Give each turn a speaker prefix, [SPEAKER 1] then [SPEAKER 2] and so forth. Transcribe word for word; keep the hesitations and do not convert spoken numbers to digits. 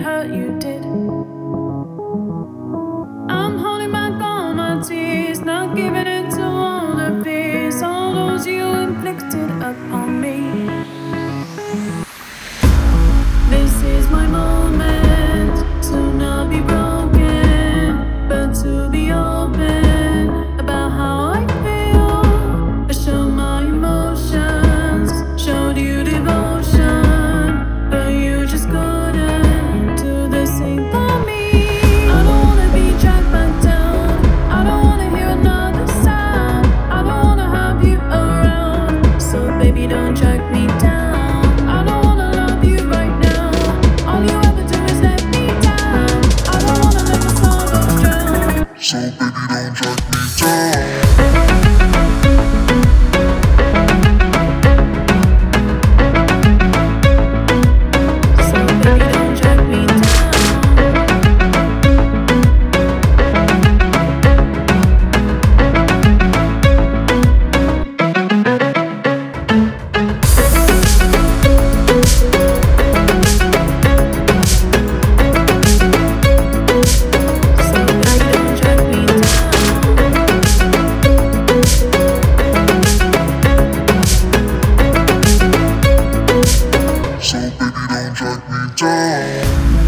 [SPEAKER 1] hurt you did. I'm holding back all my tears, not giving in to all the fears, all those you inflicted upon me. This is my moment to not be broken, but to be open about how I feel. I showed my emotions, showed you devotion, but you just couldn't do the same for me. I don't wanna be dragged back down, I don't wanna hear another sound, I don't wanna have you around, so baby don't drag me down. I don't wanna love you right now, all you ever do is let me down. I don't wanna let my sorrows drown,
[SPEAKER 2] so baby don't drag me down. So baby don't drag me down.